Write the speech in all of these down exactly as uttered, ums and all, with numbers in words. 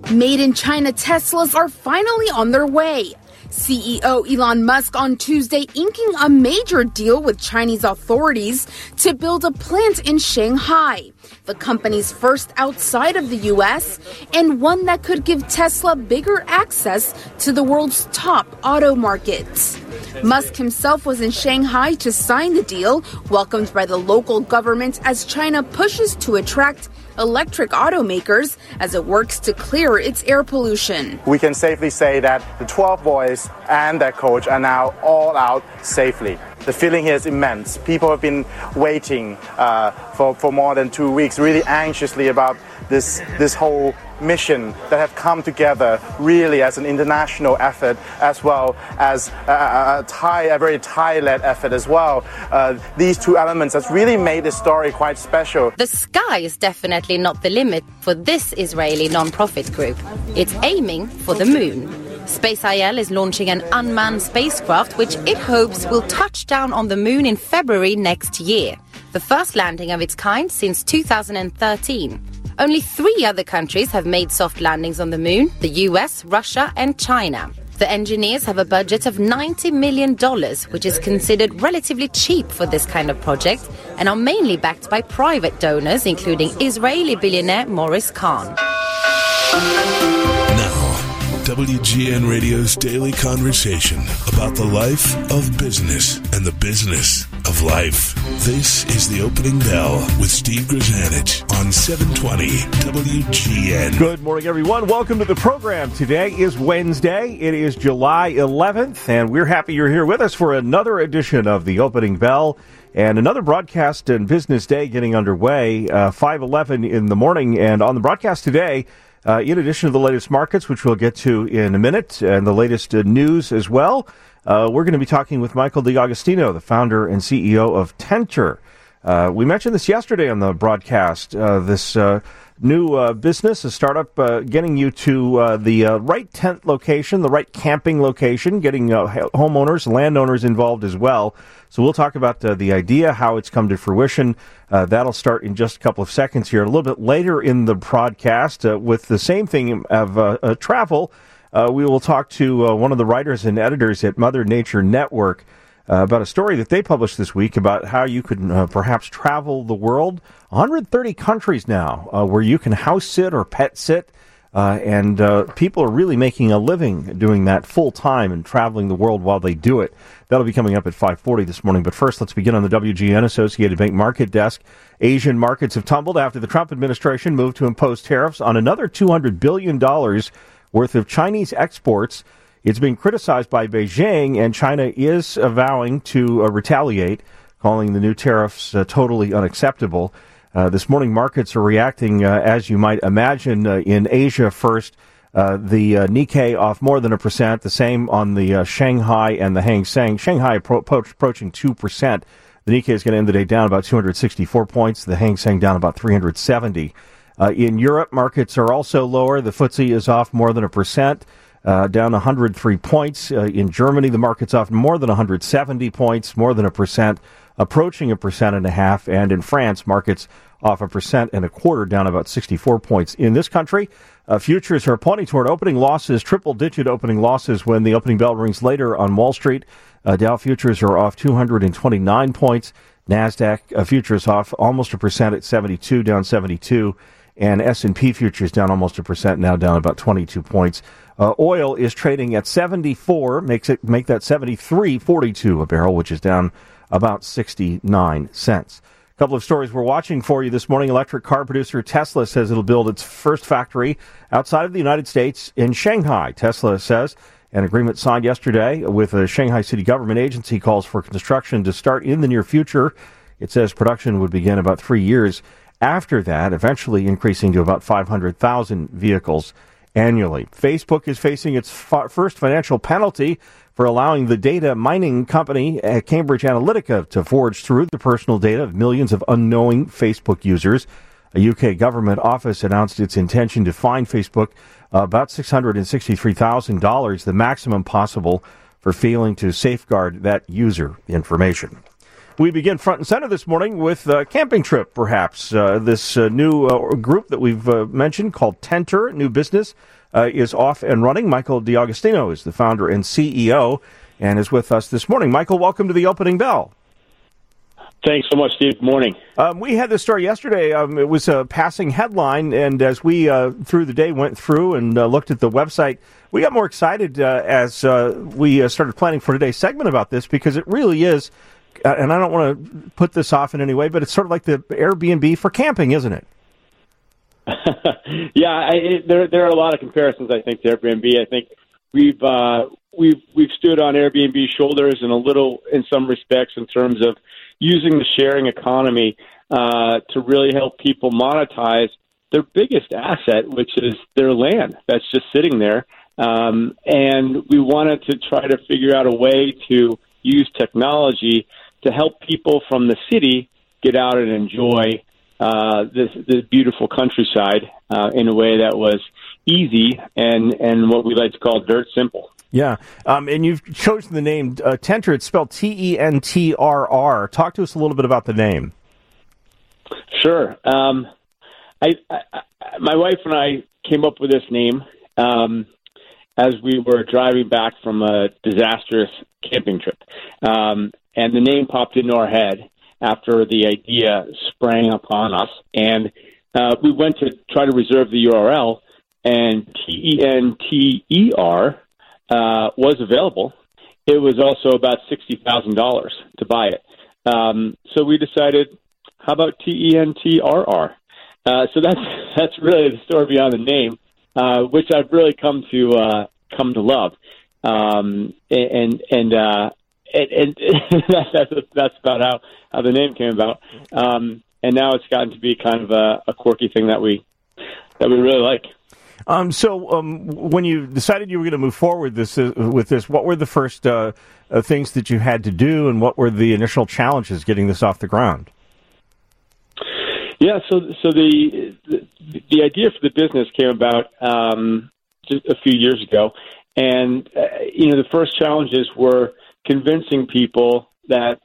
Made in China Teslas are finally on their way. C E O Elon Musk on Tuesday inking a major deal with Chinese authorities to build a plant in Shanghai, the company's first outside of the U S, and one that could give Tesla bigger access to the world's top auto markets. Musk himself was in Shanghai to sign the deal, welcomed by the local government as China pushes to attract electric automakers as it works to clear its air pollution. We can safely say that the twelve boys and their coach are now all out safely. The feeling here is immense. People have been waiting uh, for, for more than two weeks, really anxiously about this, this whole mission that have come together really as an international effort as well as a, a, a Thai, a very Thai-led effort as well. Uh, these two elements has really made this story quite special. The sky is definitely not the limit for this Israeli non-profit group. It's aiming for the moon. Space I L is launching an unmanned spacecraft which it hopes will touch down on the moon in February next year, the first landing of its kind since two thousand thirteen. Only three other countries have made soft landings on the moon: the U S, Russia and China. The engineers have a budget of ninety million dollars, which is considered relatively cheap for this kind of project, and are mainly backed by private donors, including Israeli billionaire Morris Kahn. Now, W G N Radio's daily conversation about the life of business and the business of life. This is The Opening Bell with Steve Grzanich on seven twenty W G N. Good morning, everyone. Welcome to the program. Today is Wednesday. It is July eleventh, and we're happy you're here with us for another edition of The Opening Bell and another broadcast and business day getting underway, uh, five eleven in the morning. And on the broadcast today, Uh, in addition to the latest markets, which we'll get to in a minute, and the latest uh, news as well, uh, we're going to be talking with Michael DeAugustino, the founder and C E O of Tenter. Uh, we mentioned this yesterday on the broadcast, uh, this uh, new uh, business, a startup uh, getting you to uh, the uh, right tent location, the right camping location, getting uh, homeowners, landowners involved as well. So we'll talk about uh, the idea, how it's come to fruition. Uh, that'll start in just a couple of seconds here. A little bit later in the broadcast, uh, with the same thing of uh, uh, travel, uh, we will talk to uh, one of the writers and editors at Mother Nature Network uh, about a story that they published this week about how you could uh, perhaps travel the world. one hundred thirty countries now uh, where you can house sit or pet sit. Uh, and uh, people are really making a living doing that full time and traveling the world while they do it. That'll be coming up at five forty this morning. But first, let's begin on the W G N Associated Bank market desk. Asian markets have tumbled after the Trump administration moved to impose tariffs on another two hundred billion dollars worth of Chinese exports. It's being criticized by Beijing, and China is vowing to uh, retaliate, calling the new tariffs uh, totally unacceptable. Uh, this morning, markets are reacting, uh, as you might imagine, uh, in Asia first. Uh, the uh, Nikkei off more than a percent, the same on the uh, Shanghai and the Hang Seng. Shanghai appro- appro- approaching two percent. The Nikkei is going to end the day down about two hundred sixty-four points. The Hang Seng down about three hundred seventy. Uh, in Europe, markets are also lower. The F T S E is off more than a percent, uh, down one hundred three points. Uh, in Germany, the market's off more than one hundred seventy points, more than a percent, approaching a percent and a half. And in France, markets off a percent and a quarter, down about sixty-four points. In this country, uh, futures are pointing toward opening losses, triple-digit opening losses when the opening bell rings later on Wall Street. Uh, Dow futures are off two hundred twenty-nine points. NASDAQ uh, futures off almost a percent at seventy-two, down seventy-two. And S and P futures down almost a percent, now down about twenty-two points. Uh, oil is trading at seventy-four, makes it make that seventy-three forty-two a barrel, which is down about sixty-nine cents. A couple of stories we're watching for you this morning. Electric car producer Tesla says it'll build its first factory outside of the United States in Shanghai. Tesla says an agreement signed yesterday with a Shanghai city government agency calls for construction to start in the near future. It says production would begin about three years after that, eventually increasing to about five hundred thousand vehicles annually. Facebook is facing its f- first financial penalty for allowing the data mining company uh, Cambridge Analytica to forge through the personal data of millions of unknowing Facebook users. A U K government office announced its intention to fine Facebook uh, about six hundred sixty-three thousand dollars, the maximum possible for failing to safeguard that user information. We begin front and center this morning with a camping trip, perhaps. Uh, this uh, new uh, group that we've uh, mentioned called Tenter, new business, uh, is off and running. Michael D'Agostino is the founder and C E O and is with us this morning. Michael, welcome to the opening bell. Thanks so much, Steve. Good morning. Um, we had this story yesterday. Um, it was a passing headline, and as we, uh, through the day, went through and uh, looked at the website, we got more excited uh, as uh, we uh, started planning for today's segment about this, because it really is, uh, and I don't want to put this off in any way, but it's sort of like the Airbnb for camping, isn't it? yeah, I, it, there there are a lot of comparisons, I think, to Airbnb. I think we've uh, we've we've stood on Airbnb's shoulders in a little, in some respects, in terms of using the sharing economy uh, to really help people monetize their biggest asset, which is their land that's just sitting there. Um, and we wanted to try to figure out a way to use technology to help people from the city get out and enjoy uh, this, this beautiful countryside uh, in a way that was easy and, and what we like to call dirt simple. Yeah, um, and you've chosen the name uh, Tenter. It's spelled T E N T R R. Talk to us a little bit about the name. Sure. Um, I, I, my wife and I came up with this name um, as we were driving back from a disastrous camping trip. Um, and the name popped into our head after the idea sprang upon us. And uh, we went to try to reserve the U R L, and T E N T E R Uh, was available. It was also about sixty thousand dollars to buy it. Um, so we decided, how about T E N T R R? Uh, so that's that's really the story behind the name, uh, which I've really come to uh, come to love. Um, and and uh, and, and that's, that's that's about how, how the name came about. Um, and now it's gotten to be kind of a, a quirky thing that we that we really like. Um, so um, when you decided you were going to move forward this, uh, with this, what were the first uh, uh, things that you had to do, and what were the initial challenges getting this off the ground? Yeah, so so the the, the idea for the business came about um, just a few years ago, and uh, you know the first challenges were convincing people that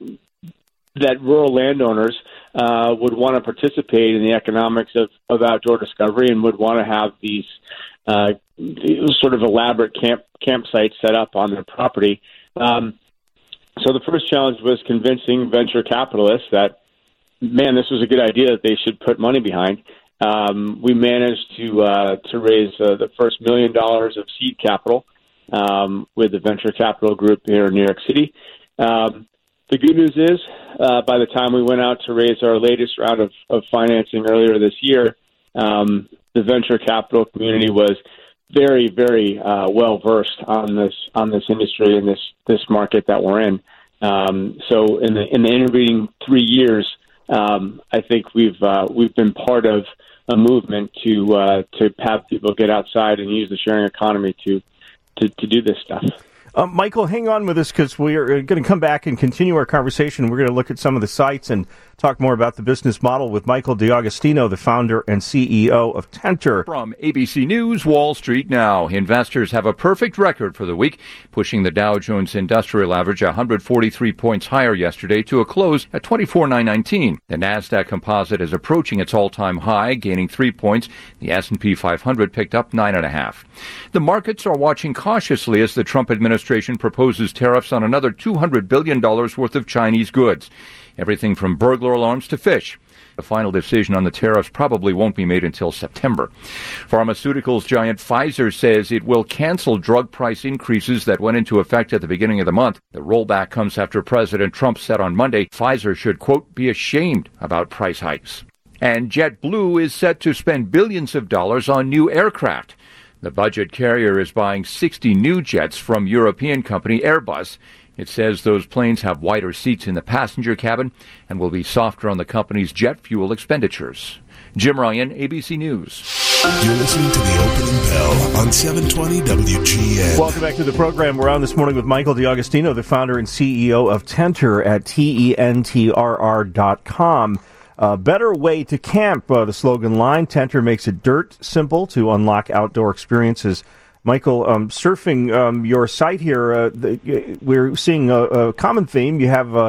that rural landowners uh, would want to participate in the economics of, of outdoor discovery and would want to have these uh, sort of elaborate camp campsites set up on their property. Um, so the first challenge was convincing venture capitalists that, man, this was a good idea, that they should put money behind. Um, we managed to uh, to raise uh, the first million dollars of seed capital um, with the venture capital group here in New York City. Um, The good news is, uh, by the time we went out to raise our latest round of, of financing earlier this year, um, the venture capital community was very, very uh, well versed on this on this industry and this this market that we're in. Um, so, in the in the intervening three years, um, I think we've uh, we've been part of a movement to uh, to have people get outside and use the sharing economy to to, to do this stuff. Um, Michael, hang on with us, because we are going to come back and continue our conversation. We're going to look at some of the sites and talk more about the business model with Michael D'Agostino, the founder and C E O of Tenter. From A B C News, Wall Street Now. Investors have a perfect record for the week, pushing the Dow Jones Industrial Average one hundred forty-three points higher yesterday to a close at twenty-four thousand nine hundred nineteen. The NASDAQ Composite is approaching its all-time high, gaining three points. The S and P five hundred picked up nine and a half. The markets are watching cautiously as the Trump administration proposes tariffs on another two hundred billion dollars worth of Chinese goods. Everything from burglar alarms to fish. The final decision on the tariffs probably won't be made until September. Pharmaceuticals giant Pfizer says it will cancel drug price increases that went into effect at the beginning of the month. The rollback comes after President Trump said on Monday Pfizer should, quote, be ashamed about price hikes. And JetBlue is set to spend billions of dollars on new aircraft. The budget carrier is buying sixty new jets from European company Airbus. It says those planes have wider seats in the passenger cabin and will be softer on the company's jet fuel expenditures. Jim Ryan, A B C News. You're listening to the opening bell on seven twenty W G N. Welcome back to the program. We're on this morning with Michael D'Agostino, the founder and C E O of Tenter at T E N T R R dot com. A better way to camp, uh, the slogan line. Tenter makes it dirt simple to unlock outdoor experiences. Michael, um, surfing um, your site here, uh, the, we're seeing a, a common theme. You have uh,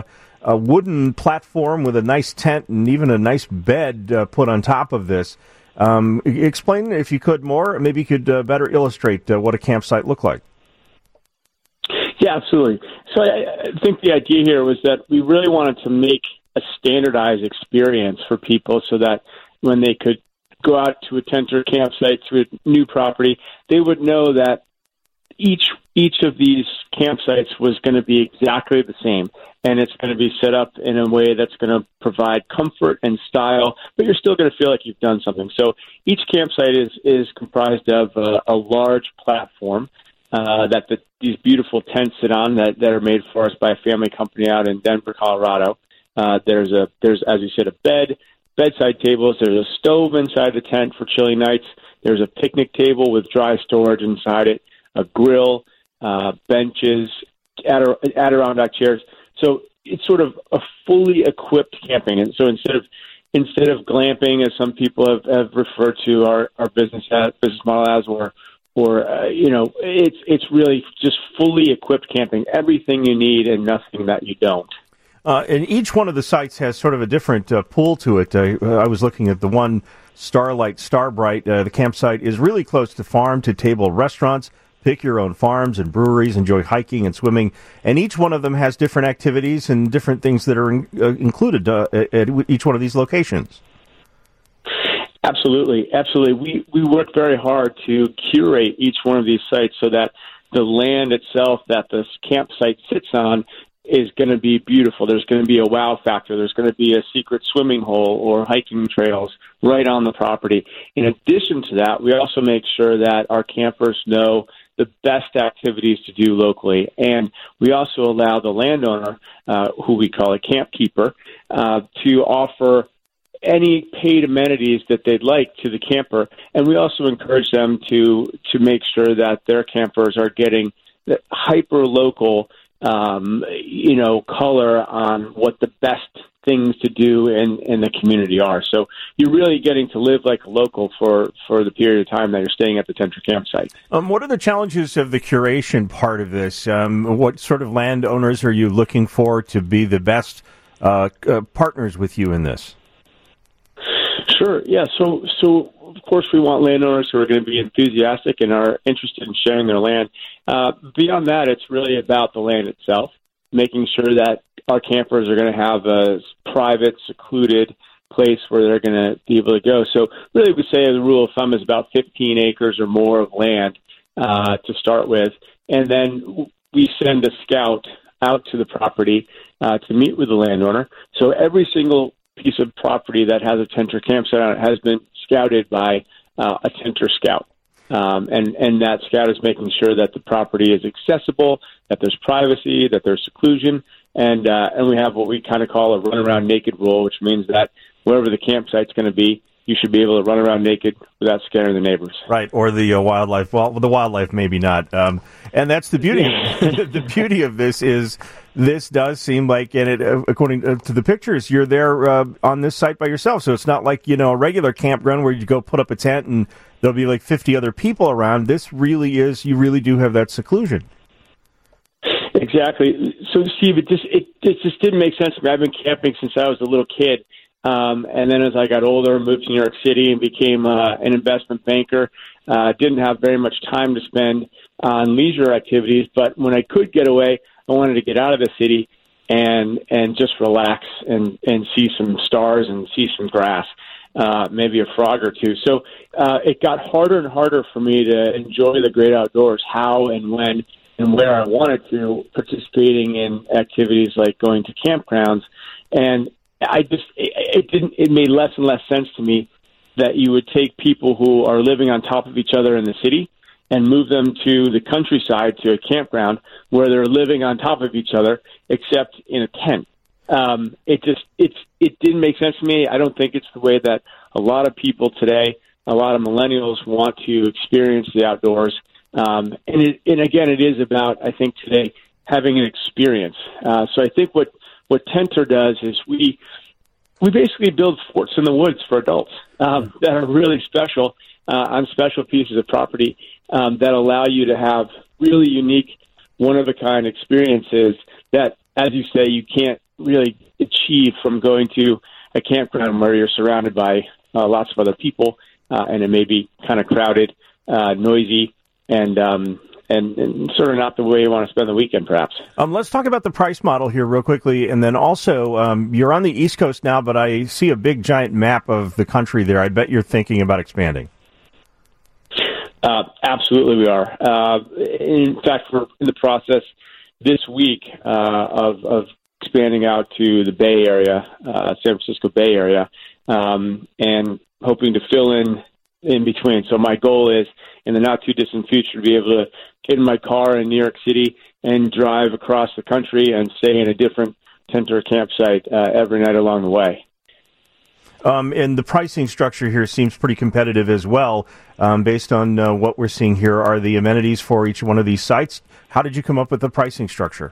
a wooden platform with a nice tent and even a nice bed uh, put on top of this. Um, explain, if you could, more. Maybe you could uh, better illustrate uh, what a campsite looked like. Yeah, absolutely. So I, I think the idea here was that we really wanted to make a standardized experience for people so that when they could go out to a tent or campsite to a new property, they would know that each each of these campsites was going to be exactly the same, and it's going to be set up in a way that's going to provide comfort and style, but you're still going to feel like you've done something. So each campsite is, is comprised of a, a large platform uh, that the, these beautiful tents sit on that, that are made for us by a family company out in Denver, Colorado. Uh, there's, a there's, as you said, a bed, bedside tables. There's a stove inside the tent for chilly nights. There's a picnic table with dry storage inside it, a grill, uh, benches, Adder- Adirondack chairs. So it's sort of a fully equipped camping. And so instead of instead of glamping, as some people have, have referred to our, our business as, business model as, or or uh, you know, it's it's really just fully equipped camping. Everything you need and nothing that you don't. Uh, and each one of the sites has sort of a different uh, pull to it. Uh, I was looking at the one, Starlight Starbright. Uh, the campsite is really close to farm-to-table restaurants. Pick your own farms and breweries, enjoy hiking and swimming, and each one of them has different activities and different things that are in, uh, included uh, at each one of these locations. Absolutely, absolutely. We we work very hard to curate each one of these sites so that the land itself that this campsite sits on is going to be beautiful. There's going to be a wow factor. There's going to be a secret swimming hole or hiking trails right on the property. In addition to that, we also make sure that our campers know the best activities to do locally. And we also allow the landowner, uh, who we call a camp keeper, uh, to offer any paid amenities that they'd like to the camper. And we also encourage them to, to make sure that their campers are getting the hyper-local um, you know, color on what the best things to do in, in the community are. So you're really getting to live like a local for, for the period of time that you're staying at the tent or campsite. Um, what are the challenges of the curation part of this? Um, what sort of landowners are you looking for to be the best uh, uh, partners with you in this? Sure. Yeah. So, so of course, we want landowners who are going to be enthusiastic and are interested in sharing their land. Uh, beyond that, it's really about the land itself, making sure that our campers are going to have a private, secluded place where they're going to be able to go. So, really, we say the rule of thumb is about fifteen acres or more of land uh, to start with, and then we send a scout out to the property uh, to meet with the landowner. So, every single piece of property that has a tent or campsite on it has been scouted by uh, a tent or scout. Um, and, and that scout is making sure that the property is accessible, that there's privacy, that there's seclusion, and uh, and we have what we kind of call a run around naked rule, which means that wherever the campsite's going to be, you should be able to run around naked without scaring the neighbors. Right, or the uh, wildlife. Well, the wildlife maybe not. Um, and that's the beauty. The beauty of this is this does seem like, and it, uh, according to the pictures, you're there uh, on this site by yourself. So it's not like, you know, a regular campground where you go put up a tent and there'll be like fifty other people around. This really is, you really do have that seclusion. Exactly. So, Steve, it just it, it just didn't make sense to me. I've been camping since I was a little kid. Um, and then as I got older, moved to New York City and became uh, an investment banker, uh, didn't have very much time to spend on leisure activities. But when I could get away, I wanted to get out of the city and and just relax and, and see some stars and see some grass, uh, maybe a frog or two. So uh, it got harder and harder for me to enjoy the great outdoors, how and when and where I wanted to, participating in activities like going to campgrounds. And I just, it, it didn't, it made less and less sense to me that you would take people who are living on top of each other in the city and move them to the countryside, to a campground where they're living on top of each other, except in a tent. Um, it just, it's, it didn't make sense to me. I don't think it's the way that a lot of people today, a lot of millennials want to experience the outdoors. Um, and it, and again, it is about, I think today, having an experience. Uh, so I think what, What Tenter does is we we basically build forts in the woods for adults um, that are really special uh, on special pieces of property um, that allow you to have really unique, one-of-a-kind experiences that, as you say, you can't really achieve from going to a campground where you're surrounded by uh, lots of other people, uh, and it may be kind of crowded, uh, noisy, and, um, and and sort of not the way you want to spend the weekend, perhaps. Um, let's talk about the price model here real quickly, and then also, um, you're on the East Coast now, but I see a big, giant map of the country there. I bet you're thinking about expanding. Uh, absolutely, we are. Uh, in fact, we're in the process this week uh, of, of expanding out to the Bay Area, uh, San Francisco Bay Area, um, and hoping to fill in in between. So my goal is, in the not-too-distant future, to be able to get in my car in New York City and drive across the country and stay in a different tent or campsite uh, every night along the way. Um, and the pricing structure here seems pretty competitive as well, um, based on uh, what we're seeing here. Are the amenities for each one of these sites? How did you come up with the pricing structure?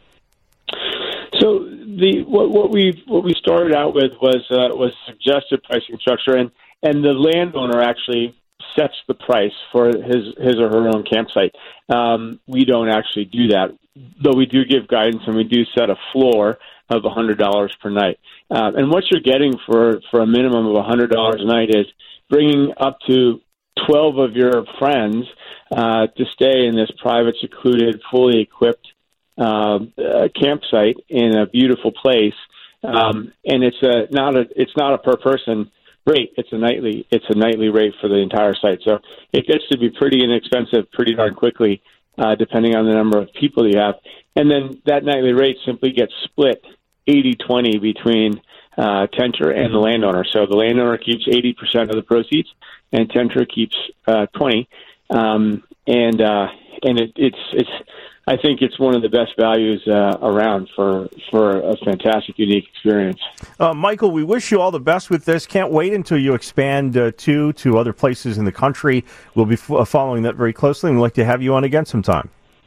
So the what, what we what we started out with was uh, was suggested pricing structure, and, and the landowner actually sets the price for his his or her own campsite. Um, we don't actually do that, though we do give guidance, and we do set a floor of one hundred dollars per night. Uh, and what you're getting for, for a minimum of one hundred dollars a night is bringing up to twelve of your friends uh, to stay in this private, secluded, fully equipped uh, uh, campsite in a beautiful place. Um, and it's a not a it's not a per person rate. It's a nightly it's a nightly rate for the entire site. So it gets to be pretty inexpensive pretty darn quickly, uh, depending on the number of people you have. And then that nightly rate simply gets split eighty twenty between uh, Tenter and the landowner. So the landowner keeps eighty percent of the proceeds, and Tenter keeps uh, twenty. Um, and uh, and it, it's it's I think it's one of the best values uh, around for for a fantastic, unique experience. Uh, Michael, we wish you all the best with this. Can't wait until you expand uh, to to other places in the country. We'll be f- following that very closely, and we'd like to have you on again sometime.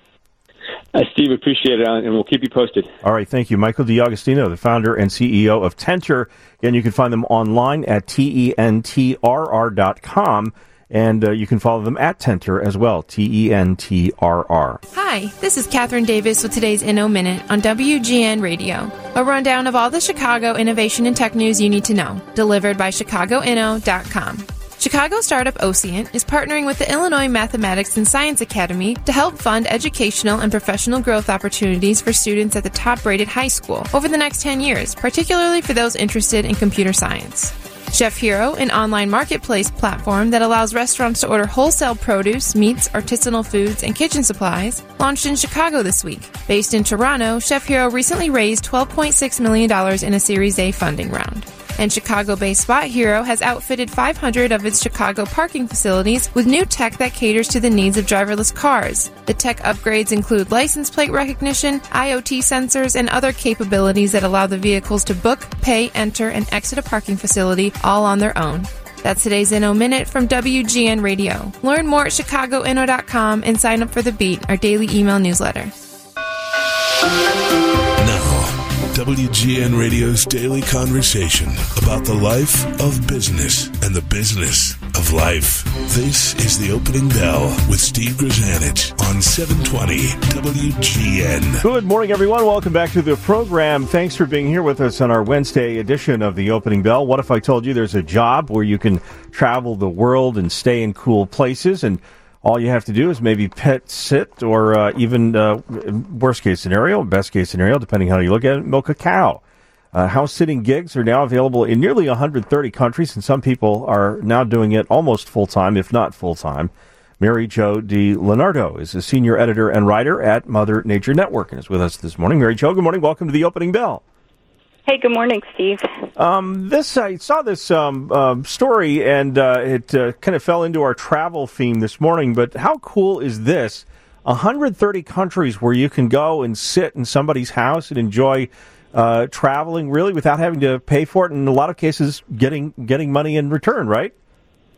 Uh, Steve, appreciate it, and we'll keep you posted. All right, thank you. Michael D'Agostino, the founder and C E O of Tenter. Again, you can find them online at T E N T R R dot com, and uh, you can follow them at Tenter as well, T E N T R R. Hi, this is Catherine Davis with today's Inno Minute on W G N Radio, a rundown of all the Chicago innovation and tech news you need to know, delivered by Chicago Inno dot com. Chicago startup Ocient is partnering with the Illinois Mathematics and Science Academy to help fund educational and professional growth opportunities for students at the top-rated high school over the next ten years, particularly for those interested in computer science. Chef Hero, an online marketplace platform that allows restaurants to order wholesale produce, meats, artisanal foods, and kitchen supplies, launched in Chicago this week. Based in Toronto, Chef Hero recently raised twelve point six million dollars in a Series A funding round. And Chicago-based Spot Hero has outfitted five hundred of its Chicago parking facilities with new tech that caters to the needs of driverless cars. The tech upgrades include license plate recognition, I O T sensors, and other capabilities that allow the vehicles to book, pay, enter, and exit a parking facility all on their own. That's today's Inno Minute from W G N Radio. Learn more at Chicago Inno dot com and sign up for The Beat, our daily email newsletter. Now, W G N Radio's daily conversation about the life of business and the business of life. This is the Opening Bell with Steve Grzanich on seven twenty W G N. Good morning, everyone. Welcome back to the program. Thanks for being here with us on our Wednesday edition of the Opening Bell. What if I told you there's a job where you can travel the world and stay in cool places, and all you have to do is maybe pet sit, or uh, even uh, worst case scenario, best case scenario, depending how you look at it, milk a cow. Uh, house sitting gigs are now available in nearly one hundred thirty countries, and some people are now doing it almost full-time, if not full-time. Mary Jo DiLeonardo is a senior editor and writer at Mother Nature Network and is with us this morning. Mary Jo, good morning. Welcome to the Opening Bell. Hey, good morning, Steve. Um, this I saw this um, uh, story, and uh, it uh, kind of fell into our travel theme this morning. But how cool is this? one hundred thirty countries where you can go and sit in somebody's house and enjoy uh, traveling, really, without having to pay for it, and in a lot of cases, getting getting money in return, right?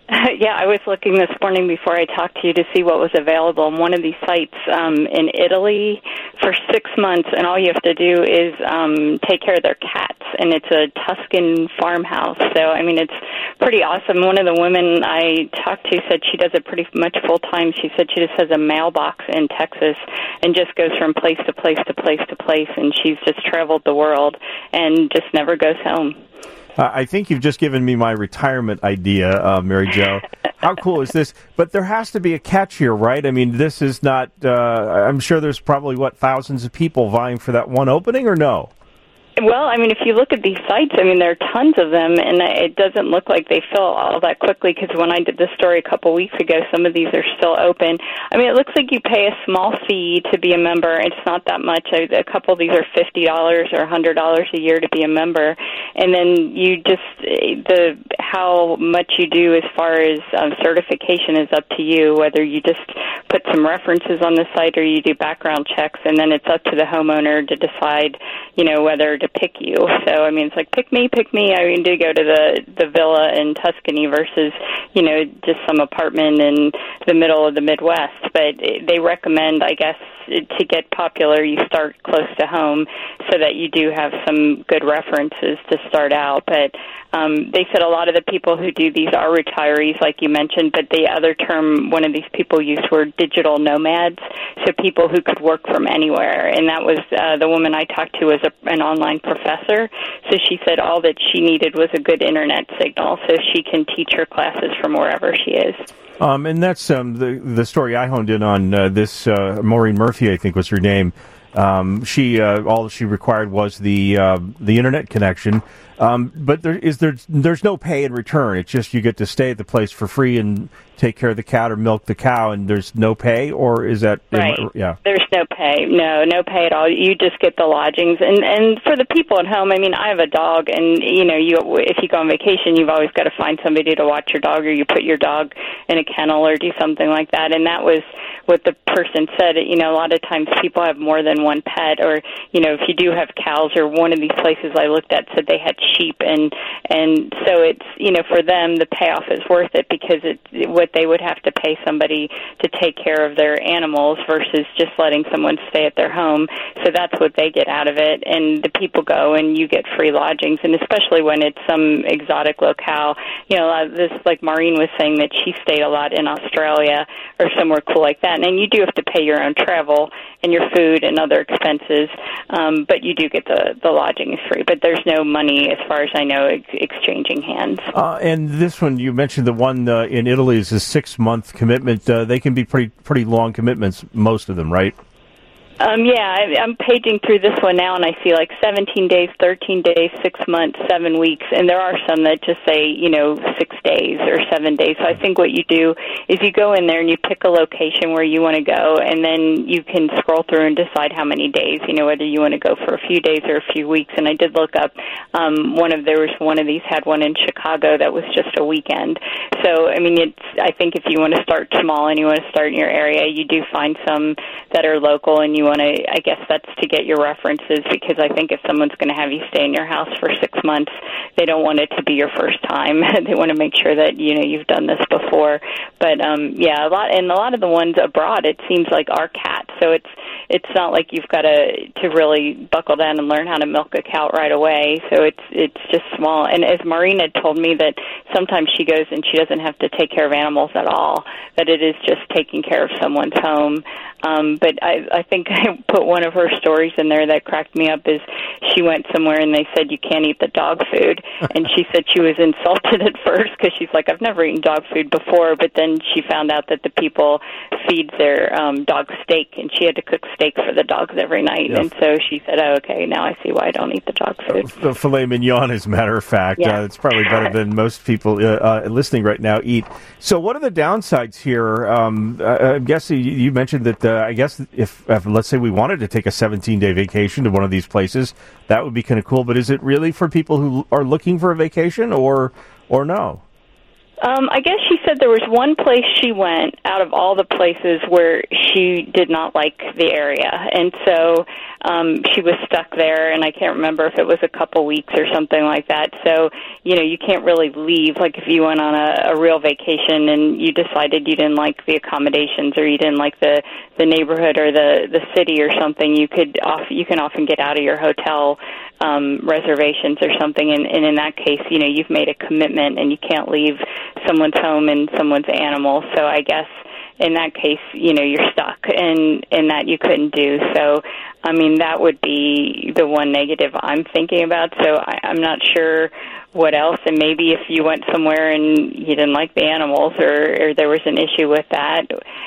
Yeah, I was looking this morning before I talked to you to see what was available on one of these sites um, in Italy for six months, and all you have to do is um, take care of their cats, and it's a Tuscan farmhouse. So, I mean, it's pretty awesome. One of the women I talked to said she does it pretty much full-time. She said she just has a mailbox in Texas and just goes from place to place to place to place, and she's just traveled the world and just never goes home. Uh, I think you've just given me my retirement idea, uh, Mary Jo. How cool is this? But there has to be a catch here, right? I mean, this is not, uh, I'm sure there's probably, what, thousands of people vying for that one opening, or no? Well, I mean, if you look at these sites, I mean, there are tons of them, and it doesn't look like they fill all that quickly, because when I did this story a couple weeks ago, some of these are still open. I mean, it looks like you pay a small fee to be a member. It's not that much. A couple of these are fifty dollars or one hundred dollars a year to be a member, and then you just, the how much you do as far as um, certification is up to you, whether you just put some references on the site or you do background checks, and then it's up to the homeowner to decide, you know, whether to pick you. So, I mean, it's like, pick me, pick me. I mean, to go to the, the villa in Tuscany versus, you know, just some apartment in the middle of the Midwest. But they recommend, I guess, to get popular, you start close to home so that you do have some good references to start out. But um, they said a lot of the people who do these are retirees, like you mentioned, but the other term one of these people used were digital nomads, so people who could work from anywhere. And that was uh, the woman I talked to was a, an online professor, so she said all that she needed was a good internet signal so she can teach her classes from wherever she is. Um, and that's um, the the story I honed in on. Uh, this uh, Maureen Murphy, I think was her name. Um, she uh, all she required was the uh, the internet connection. Um, but there is there there's no pay in return. It's just you get to stay at the place for free and take care of the cat or milk the cow, and there's no pay, or is that right? I, yeah, there's no pay. No, no pay at all. You just get the lodgings, and and for the people at home. I mean, I have a dog, and you know, you if you go on vacation, you've always got to find somebody to watch your dog, or you put your dog in a kennel or do something like that. And that was what the person said. You know, a lot of times people have more than one pet, or you know, if you do have cows, or one of these places I looked at said they had sheep, and and so it's, you know, for them the payoff is worth it, because it what they would have to pay somebody to take care of their animals versus just letting someone stay at their home. So that's what they get out of it, and the people go and you get free lodgings, and especially when it's some exotic locale. You know, a lot of this, like Maureen was saying, that she stayed a lot in Australia or somewhere cool like that, and then you do have to pay your own travel and your food and other expenses, um, but you do get the, the lodging is free, but there's no money, as far as I know, ex- exchanging hands. Uh, and this one, you mentioned the one uh, in Italy is a six-month commitment. Uh, they can be pretty pretty long commitments, most of them, right? Um, yeah, I, I'm paging through this one now, and I see like seventeen days, thirteen days, six months, seven weeks, and there are some that just say, you know, six days or seven days. So I think what you do is you go in there and you pick a location where you want to go, and then you can scroll through and decide how many days, you know, whether you want to go for a few days or a few weeks. And I did look up um, one of, there was one of these had one in Chicago that was just a weekend. So, I mean, it's, I think if you want to start small and you want to start in your area, you do find some that are local, and you want to, I guess that's to get your references, because I think if someone's going to have you stay in your house for six months, they don't want it to be your first time. They want to make sure that, you know, you've done this before. But, um, yeah, a lot, and a lot of the ones abroad, it seems like are cats. So it's, it's not like you've got to, to really buckle down and learn how to milk a cow right away. So it's, it's just small. And as Maureen had told me, that sometimes she goes and she doesn't have to take care of animals at all, that it is just taking care of someone's home. Um, but I, I think I put one of her stories in there that cracked me up, is she went somewhere and they said you can't eat the dog food, and she said she was insulted at first, because she's like, I've never eaten dog food before, but then she found out that the people feed their um, dog steak, and she had to cook steak for the dogs every night. Yeah. And so she said, oh, okay, now I see why I don't eat the dog food. Uh, filet mignon, as a matter of fact. Yeah. Uh, it's probably better than most people uh, uh, listening right now eat. So what are the downsides here? Um, I, I guess you, you mentioned that, uh, I guess if, if, let's say we wanted to take a seventeen-day vacation to one of these places, that would be kind of cool. But is it really for people who are looking for a vacation, or or no? Um, I guess she said there was one place she went out of all the places where she did not like the area. And so um, she was stuck there, and I can't remember if it was a couple weeks or something like that. So, you know, you can't really leave. Like if you went on a, a real vacation and you decided you didn't like the accommodations or you didn't like the, the neighborhood or the, the city or something, you could off, you can often get out of your hotel um, reservations or something. And, and in that case, you know, you've made a commitment and you can't leave someone's home and someone's animal. So I guess in that case, you know, you're stuck, and, and that you couldn't do. So, I mean, that would be the one negative I'm thinking about. So I, I'm not sure what else. And maybe if you went somewhere and you didn't like the animals, or, or there was an issue with that,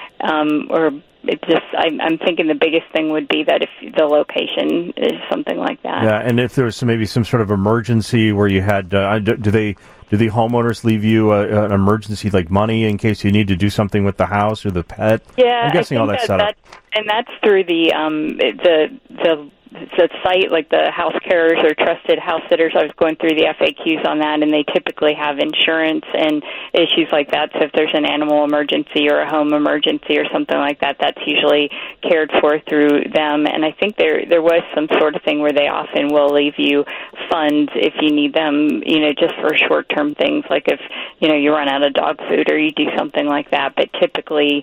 um, or it just, I, I'm thinking the biggest thing would be that if the location is something like that. Yeah, and if there was some, maybe some sort of emergency where you had, uh, do, do they... Do the homeowners leave you a, an emergency, like money, in case you need to do something with the house or the pet? Yeah, I'm guessing I think all that's that, set up. that, and that's through the um, the the the site, like the house carers or trusted house sitters. I was going through the F A Qs on that, and they typically have insurance and issues like that. So if there's an animal emergency or a home emergency or something like that, that's usually cared for through them. And I think there there was some sort of thing where they often will leave you funds if you need them, you know, just for short-term things, like if, you know, you run out of dog food or you do something like that. But typically,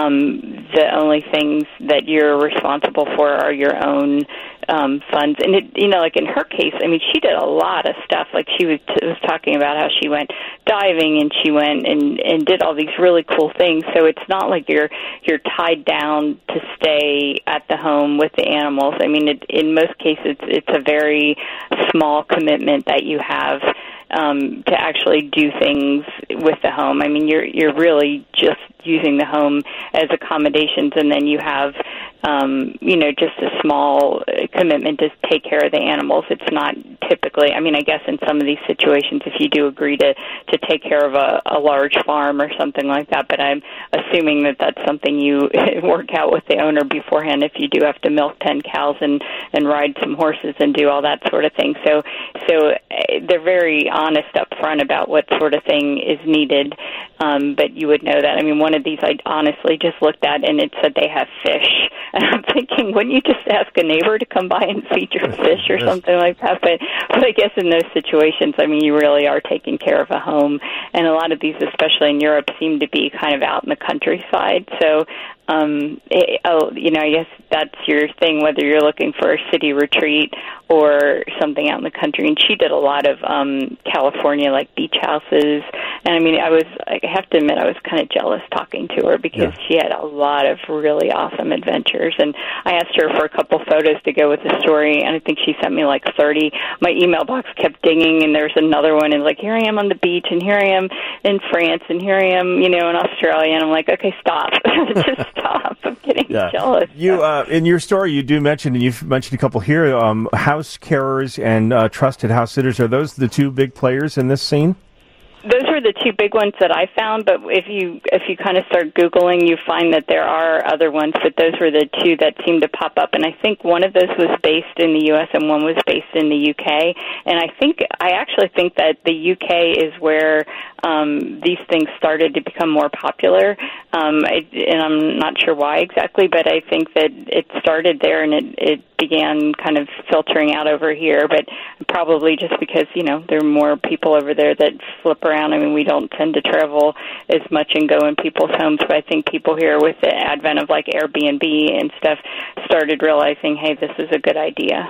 um, the only things that you're responsible for are your own um, funds. And, it, you know, like in her case, I mean, she did a lot of stuff. Like she was, t- was talking about how she went diving and she went and, and did all these really cool things. So it's not like you're you're tied down to stay at the home with the animals. I mean, it, in most cases, it's, it's a very small commitment that you have um, to actually do things with the home. I mean, you're you're really just using the home as accommodations, and then you have, um, you know, just a small commitment to take care of the animals. It's not typically, I mean, I guess in some of these situations, if you do agree to, to take care of a, a large farm or something like that, but I'm assuming that that's something you work out with the owner beforehand if you do have to milk ten cows and, and ride some horses and do all that sort of thing. So, so they're very honest up front about what sort of thing is needed, um, but you would know that. I mean, one of these I honestly just looked at and it said they have fish. And I'm thinking, wouldn't you just ask a neighbor to come by and feed your fish or something like that? But, but I guess in those situations, I mean, you really are taking care of a home. And a lot of these, especially in Europe, seem to be kind of out in the countryside. So, um, it, oh, you know, I guess that's your thing, whether you're looking for a city retreat or something out in the country. And she did a lot of um, California, like beach houses. And I mean, I was, I have to admit, I was kind of jealous talking to her because yeah. she had a lot of really awesome adventures. And I asked her for a couple photos to go with the story, and I think she sent me like thirty. My email box kept dinging, and there's another one, and like, here I am on the beach, and here I am in France, and here I am, you know, in Australia. And I'm like, okay, stop. Just stop. I'm getting yeah. jealous. You, uh, in your story, you do mention, and you've mentioned a couple here, um, house carers and uh, trusted house sitters. Are those the two big players in this scene? Those were the two big ones that I found, but if you if you kind of start Googling, you find that there are other ones, but those were the two that seemed to pop up. And I think one of those was based in the U S and one was based in the U K. And I think I actually think that the U K is where um, these things started to become more popular. Um, I, and I'm not sure why exactly, but I think that it started there and it, it began kind of filtering out over here. But probably just because, you know, there are more people over there that flip around. I mean, we don't tend to travel as much and go in people's homes, but I think people here with the advent of like Airbnb and stuff started realizing, hey, this is a good idea.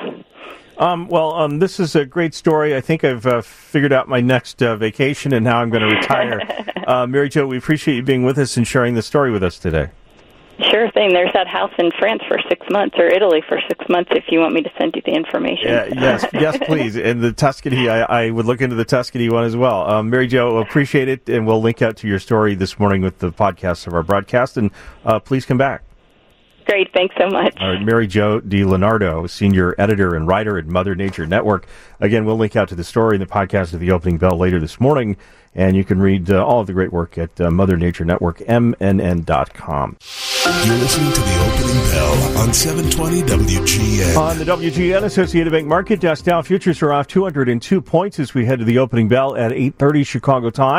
Um, well, um, this is a great story. I think I've uh, figured out my next uh, vacation and how I'm going to retire. uh, Mary Jo, we appreciate you being with us and sharing the story with us today. Sure thing. There's that house in France for six months or Italy for six months if you want me to send you the information. Yeah, yes, yes, please. And the Tuscany, I, I would look into the Tuscany one as well. Um, Mary Jo, appreciate it, and we'll link out to your story this morning with the podcast of our broadcast, and uh, please come back. Great. Thanks so much. All right, Mary Jo DiLeonardo, senior editor and writer at Mother Nature Network. Again, we'll link out to the story in the podcast of The Opening Bell later this morning, and you can read uh, all of the great work at uh, Mother Nature Network, M N N dot com. You're listening to The Opening Bell on seven twenty W G N. On the W G N Associated Bank Market Desk, Dow futures are off two hundred two points as we head to the opening bell at eight thirty Chicago time.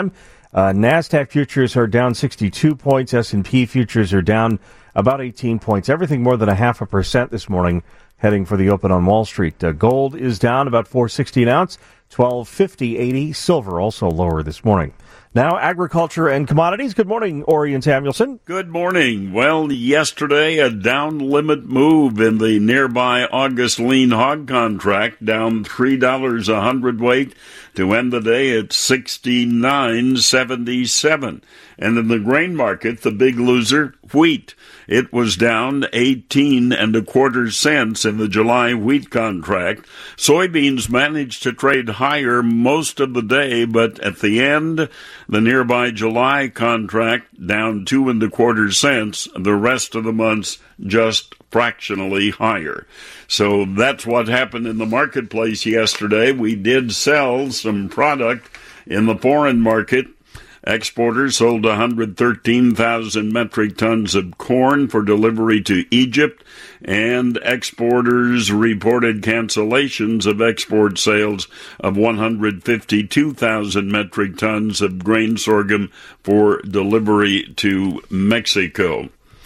Uh, NASDAQ futures are down sixty-two points. S and P futures are down about eighteen points. Everything more than a half a percent this morning, heading for the open on Wall Street. Uh, gold is down about four sixty an ounce, twelve fifty eighty. Silver also lower this morning. Now, agriculture and commodities. Good morning, Orion Samuelson. Good morning. Well, yesterday, a down limit move in the nearby August lean hog contract, down three dollars a hundredweight to end the day at sixty-nine seventy-seven. And in the grain market, the big loser, wheat. It was down eighteen and a quarter cents in the July wheat contract. Soybeans managed to trade higher most of the day, but at the end, the nearby July contract down two and a quarter cents. The rest of the months just fractionally higher. So that's what happened in the marketplace yesterday. We did sell some product in the foreign market. Exporters sold one hundred thirteen thousand metric tons of corn for delivery to Egypt, and exporters reported cancellations of export sales of one hundred fifty-two thousand metric tons of grain sorghum for delivery to Mexico.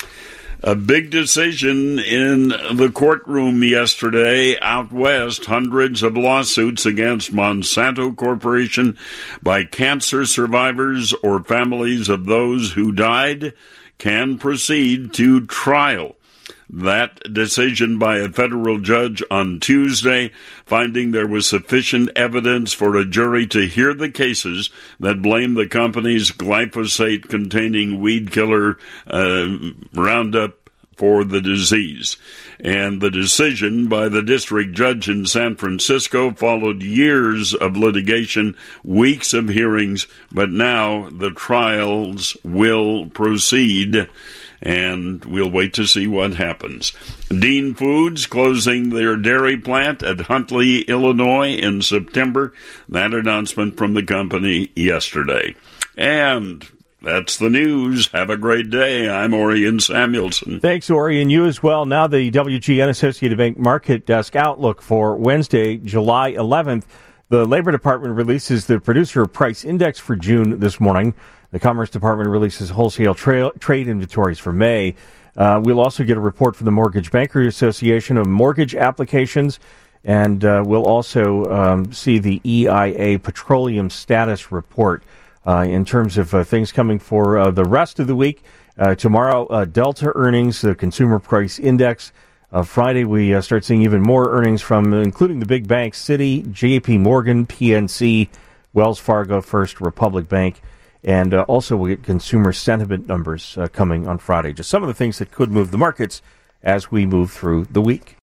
A big decision in the courtroom yesterday out west. Hundreds of lawsuits against Monsanto Corporation by cancer survivors or families of those who died can proceed to trial. That decision by a federal judge on Tuesday, finding there was sufficient evidence for a jury to hear the cases that blame the company's glyphosate-containing weed killer uh, Roundup for the disease. And the decision by the district judge in San Francisco followed years of litigation, weeks of hearings, but now the trials will proceed, and we'll wait to see what happens. Dean Foods closing their dairy plant at Huntley, Illinois in September. That announcement from the company yesterday. And that's the news. Have a great day. I'm Orion Samuelson. Thanks, Orion. You as well. Now the W G N Associated Bank Market Desk outlook for Wednesday, July eleventh. The Labor Department releases the Producer Price Index for June this morning. The Commerce Department releases wholesale tra- trade inventories for May. Uh, we'll also get a report from the Mortgage Bankers Association of mortgage applications, and uh, we'll also um, see the E I A Petroleum Status Report. Uh, in terms of uh, things coming for uh, the rest of the week. Uh, tomorrow, uh, Delta earnings, the Consumer Price Index. Uh, Friday, we uh, start seeing even more earnings from, uh, including the big banks, Citi, J P Morgan, P N C, Wells Fargo, First Republic Bank. And uh, also we get consumer sentiment numbers uh, coming on Friday. Just some of the things that could move the markets as we move through the week.